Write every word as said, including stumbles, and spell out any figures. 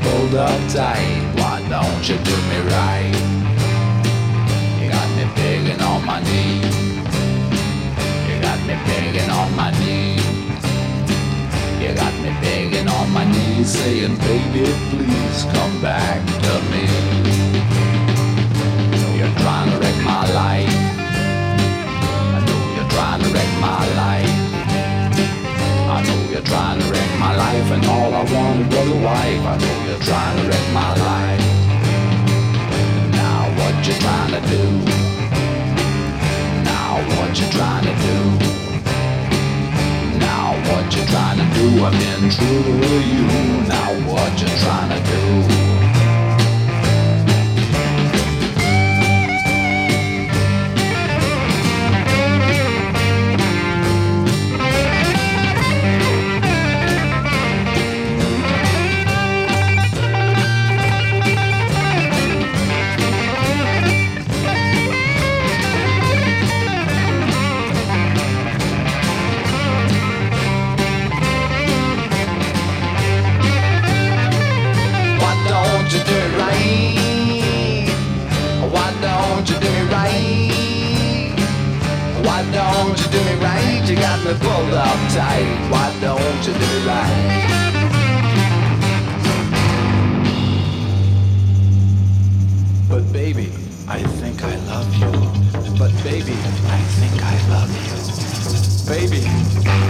pulled up tight. Why don't you do me right? You got me begging on my knee. You got me begging on my knee. You got me begging on my knees, saying, baby, please come back to me. I know you're trying to wreck my life. I know you're trying to wreck my life. I know you're trying to wreck my life, and all I wanted was a wife. I know you're trying to wreck my life. Now what you trying to do? Now what you trying to do? Now what you trying to do? I've been true to you. Now what you trying to do? Why don't you do it right? Why don't you do it right? Why don't you do it right? You got me pulled up tight. Why don't you do it right? But baby, I think I love you. But baby, I think I love you. Baby.